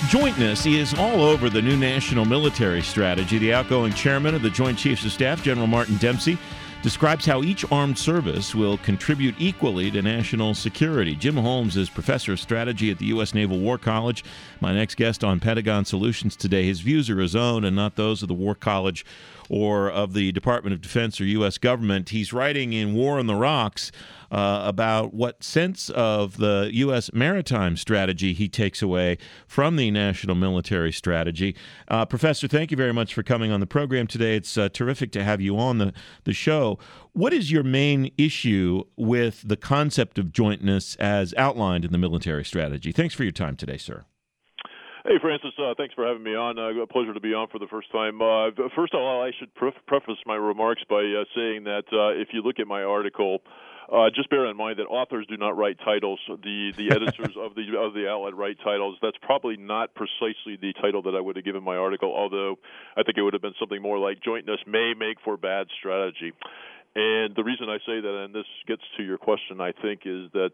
Jointness is all over the new national military strategy. The outgoing chairman of the Joint Chiefs of Staff, General Martin Dempsey, describes how each armed service will contribute equally to national security. Jim Holmes is professor of strategy at the U.S. Naval War College. My next guest on Pentagon Solutions today. His views are his own and not those of the War College or of the Department of Defense or U.S. government. He's writing in War on the Rocks about what sense of the U.S. maritime strategy he takes away from the national military strategy. Professor, thank you very much for coming on the program today. It's terrific to have you on the show. What is your main issue with the concept of jointness as outlined in the military strategy? Thanks for your time today, sir. Hey, Francis, thanks for having me on. A pleasure to be on for the first time. First of all, I should preface my remarks by saying that if you look at my article, just bear in mind that authors do not write titles. The editors of the outlet write titles. That's probably not precisely the title that I would have given my article, although I think it would have been something more like "Jointness may make for bad strategy." And the reason I say that, and this gets to your question, I think, is that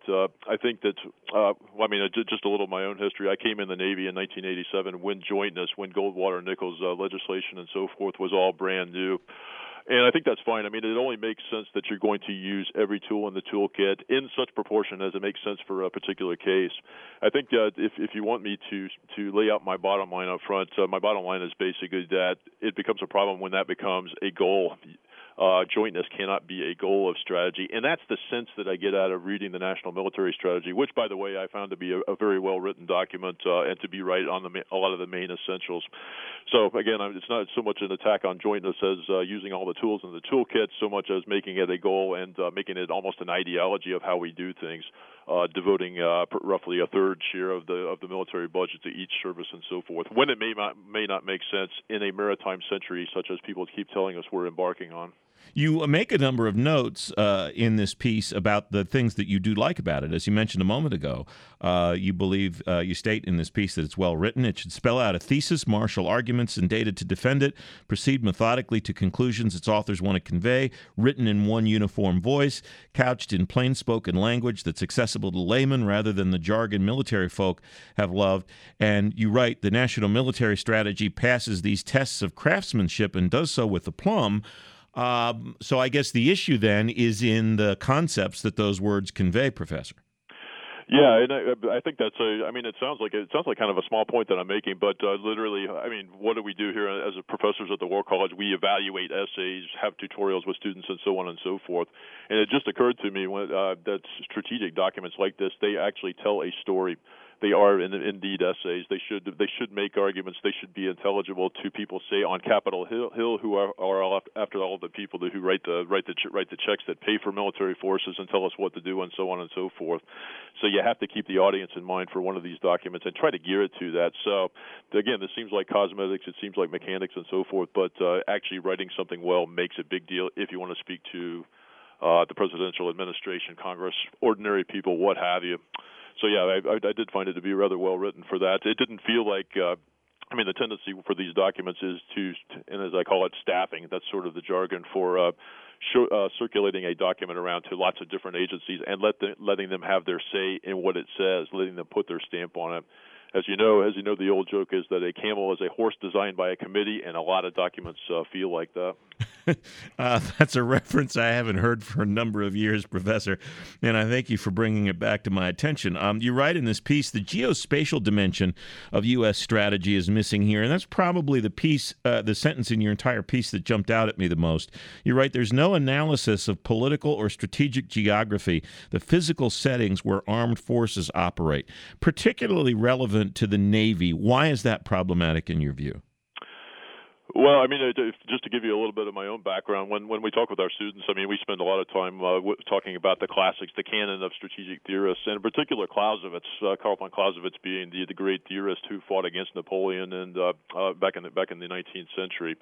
just a little of my own history. I came in the Navy in 1987 when jointness, when Goldwater-Nichols legislation and so forth was all brand new. And I think that's fine. I mean, it only makes sense that you're going to use every tool in the toolkit in such proportion as it makes sense for a particular case. I think if you want me to lay out my bottom line up front, my bottom line is basically that it becomes a problem when that becomes a goal. Jointness cannot be a goal of strategy, and that's the sense that I get out of reading the National Military Strategy, which, by the way, I found to be a very well-written document and to be right on a lot of the main essentials. So, again, it's not so much an attack on jointness as using all the tools in the toolkit, so much as making it a goal and making it almost an ideology of how we do things, devoting roughly a third share of the military budget to each service and so forth, when it may not make sense in a maritime century such as people keep telling us we're embarking on. You make a number of notes in this piece about the things that you do like about it. As you mentioned a moment ago, you state in this piece that it's well written. It should spell out a thesis, marshal arguments, and data to defend it, proceed methodically to conclusions its authors want to convey, written in one uniform voice, couched in plain-spoken language that's accessible to laymen rather than the jargon military folk have loved. And you write, the National Military Strategy passes these tests of craftsmanship and does so with aplomb. So I guess the issue then is in the concepts that those words convey, Professor. Yeah, and I think it sounds like kind of a small point that I'm making, but literally, what do we do here as professors at the War College? We evaluate essays, have tutorials with students, and so on and so forth. And it just occurred to me that strategic documents like this, they actually tell a story. They are indeed essays. They should make arguments. They should be intelligible to people, say, on Capitol Hill, who are after all the people who write the checks that pay for military forces and tell us what to do, and so on and so forth. So you have to keep the audience in mind for one of these documents and try to gear it to that. So again, this seems like cosmetics. It seems like mechanics and so forth. But actually writing something well makes a big deal if you want to speak to the presidential administration, Congress, ordinary people, what have you. So, yeah, I did find it to be rather well written for that. It didn't feel like, the tendency for these documents is and as I call it, staffing. That's sort of the jargon for circulating a document around to lots of different agencies and letting them have their say in what it says, letting them put their stamp on it. As you know, the old joke is that a camel is a horse designed by a committee, and a lot of documents feel like that. That's a reference I haven't heard for a number of years, Professor, and I thank you for bringing it back to my attention. You write in this piece, the geospatial dimension of U.S. strategy is missing here, and that's probably the sentence in your entire piece that jumped out at me the most. You write, there's no analysis of political or strategic geography, the physical settings where armed forces operate, particularly relevant to the Navy. Why is that problematic in your view? Well, just to give you a little bit of my own background, when we talk with our students, we spend a lot of time talking about the classics, the canon of strategic theorists, and in particular Clausewitz, Karl von Clausewitz being the great theorist who fought against Napoleon and back in the 19th century.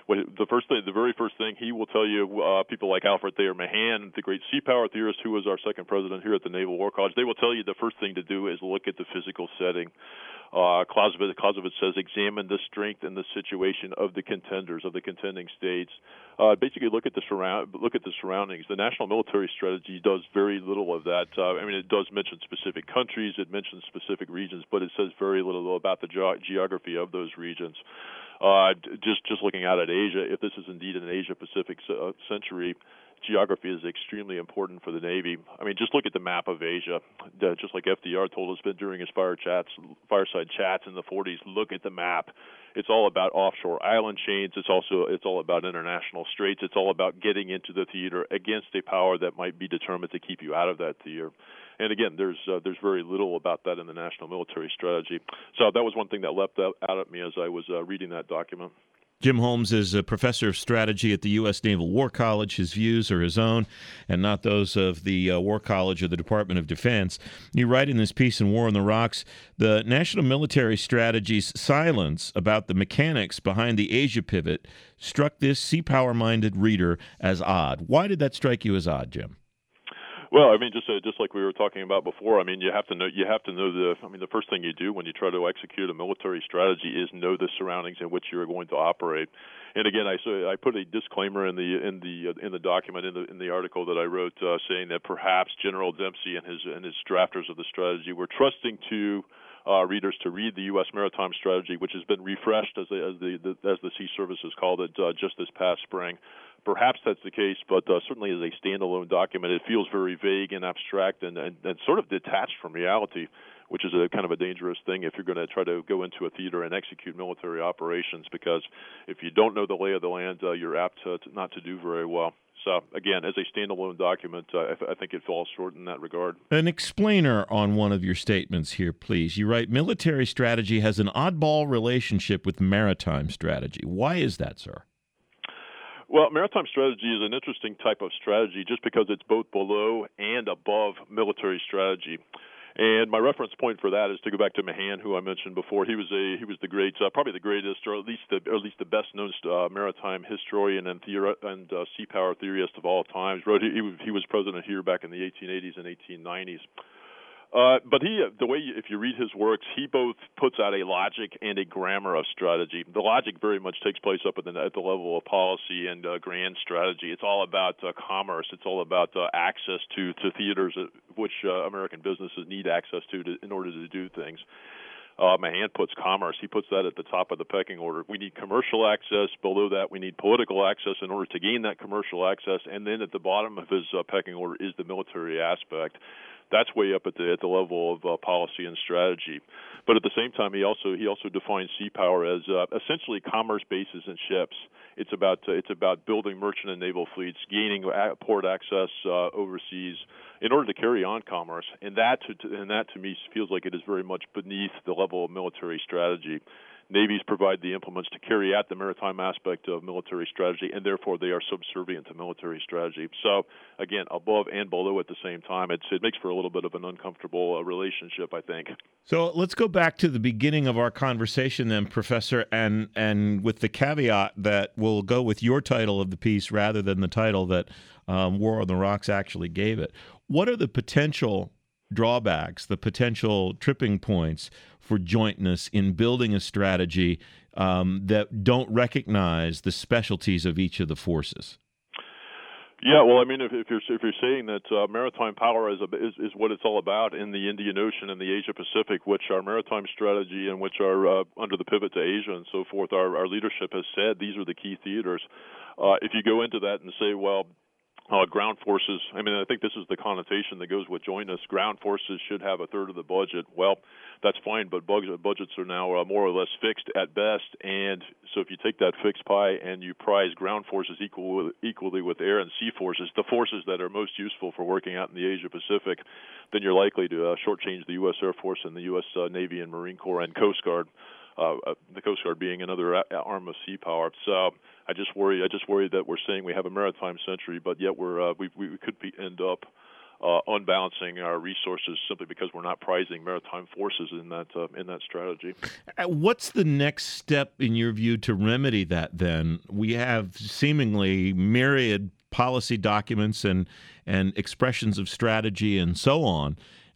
The very first thing he will tell you, people like Alfred Thayer Mahan, the great sea power theorist who was our second president here at the Naval War College, they will tell you the first thing to do is look at the physical setting. Clausewitz says, examine the strength and the situation of the contenders, of the contending states. Basically, look at the surroundings. The national military strategy does very little of that. It does mention specific countries, it mentions specific regions, but it says very little about the geography of those regions. Just looking out at Asia, if this is indeed an Asia-Pacific century, geography is extremely important for the Navy. Just look at the map of Asia. Just like FDR told us during his fireside chats in the 40s, look at the map. It's all about offshore island chains. It's all about international straits. It's all about getting into the theater against a power that might be determined to keep you out of that theater. And again, there's very little about that in the national military strategy. So that was one thing that leapt out at me as I was reading that document. Jim Holmes is a professor of strategy at the U.S. Naval War College. His views are his own and not those of the War College or the Department of Defense. You write in this piece in War on the Rocks, the national military strategy's silence about the mechanics behind the Asia pivot struck this sea power-minded reader as odd. Why did that strike you as odd, Jim? Well, just like we were talking about before, you have to know the first thing you do when you try to execute a military strategy is know the surroundings in which you're going to operate. And again, I put a disclaimer in the document in the article that I wrote saying that perhaps General Dempsey and his drafters of the strategy were trusting to readers to read the U.S. Maritime Strategy, which has been refreshed as the Sea Service has called it just this past spring. Perhaps that's the case, but certainly as a standalone document, it feels very vague and abstract and sort of detached from reality, which is a kind of a dangerous thing if you're going to try to go into a theater and execute military operations, because if you don't know the lay of the land, you're apt not to do very well. So, again, as a standalone document, I think it falls short in that regard. An explainer on one of your statements here, please. You write, military strategy has an oddball relationship with maritime strategy. Why is that, sir? Well, maritime strategy is an interesting type of strategy just because it's both below and above military strategy. And my reference point for that is to go back to Mahan, who I mentioned before. He was the great, probably the greatest, or at least the best known maritime historian and sea power theorist of all times. He was president here back in the 1880s and 1890s. But if you read his works, he both puts out a logic and a grammar of strategy. The logic very much takes place up at the level of policy and grand strategy. It's all about commerce. It's all about access to theaters which American businesses need access to in order to do things. Mahan puts commerce. He puts that at the top of the pecking order. We need commercial access. Below that, we need political access in order to gain that commercial access. And then at the bottom of his pecking order is the military aspect. That's way up at the level of policy and strategy. But at the same time, he also defines sea power as essentially commerce bases and ships. It's about building merchant and naval fleets, gaining port access overseas in order to carry on commerce. And that to me feels like it is very much beneath the level of military strategy. Navies provide the implements to carry out the maritime aspect of military strategy, and therefore they are subservient to military strategy. So, again, above and below at the same time, it makes for a little bit of an uncomfortable relationship, I think. So let's go back to the beginning of our conversation then, Professor, and with the caveat that we'll go with your title of the piece rather than the title that War on the Rocks actually gave it. What are the potential drawbacks, the potential tripping points for jointness in building a strategy that don't recognize the specialties of each of the forces? Yeah, well, if you're saying that maritime power is what it's all about in the Indian Ocean and the Asia Pacific, which our maritime strategy and which are under the pivot to Asia and so forth, our leadership has said these are the key theaters. If you go into that and say, well, ground forces, I think this is the connotation that goes with jointness. Ground forces should have a third of the budget. Well, that's fine, but budgets are now more or less fixed at best. And so if you take that fixed pie and you prize ground forces equally with air and sea forces, the forces that are most useful for working out in the Asia Pacific, then you're likely to shortchange the U.S. Air Force and the U.S. Navy and Marine Corps and Coast Guard. The Coast Guard being another arm of sea power. So I just worry that we're saying we have a maritime century, but yet we could end up unbalancing our resources simply because we're not prizing maritime forces in that strategy. What's the next step, in your view, to remedy that then? We have seemingly myriad policy documents and expressions of strategy and so on.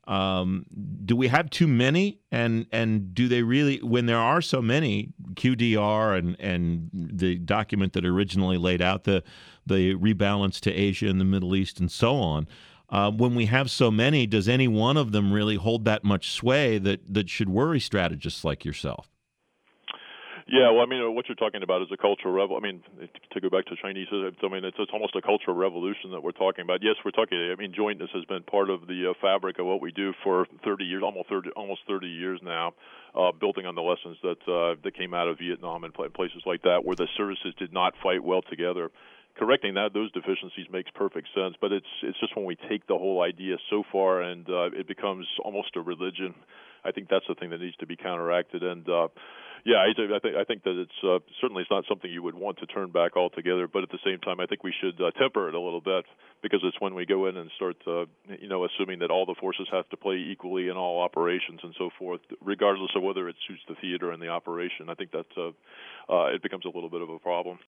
Do we have too many? And do they really, when there are so many, QDR and the document that originally laid out the rebalance to Asia and the Middle East and so on, when we have so many, does any one of them really hold that much sway that should worry strategists like yourself? Yeah, well, I mean, what you're talking about is a cultural I mean, to go back to Chinese, I mean, it's almost a cultural revolution that we're talking about. Yes, we're talking. I mean, jointness has been part of the fabric of what we do for 30 years, almost 30 years now, building on the lessons that came out of Vietnam and places like that, where the services did not fight well together. Correcting those deficiencies makes perfect sense, but it's just when we take the whole idea so far and it becomes almost a religion. I think that's the thing that needs to be counteracted. And yeah, I think that it's certainly it's not something you would want to turn back altogether. But at the same time, I think we should temper it a little bit, because it's when we go in and start, assuming that all the forces have to play equally in all operations and so forth, regardless of whether it suits the theater and the operation. I think that it becomes a little bit of a problem.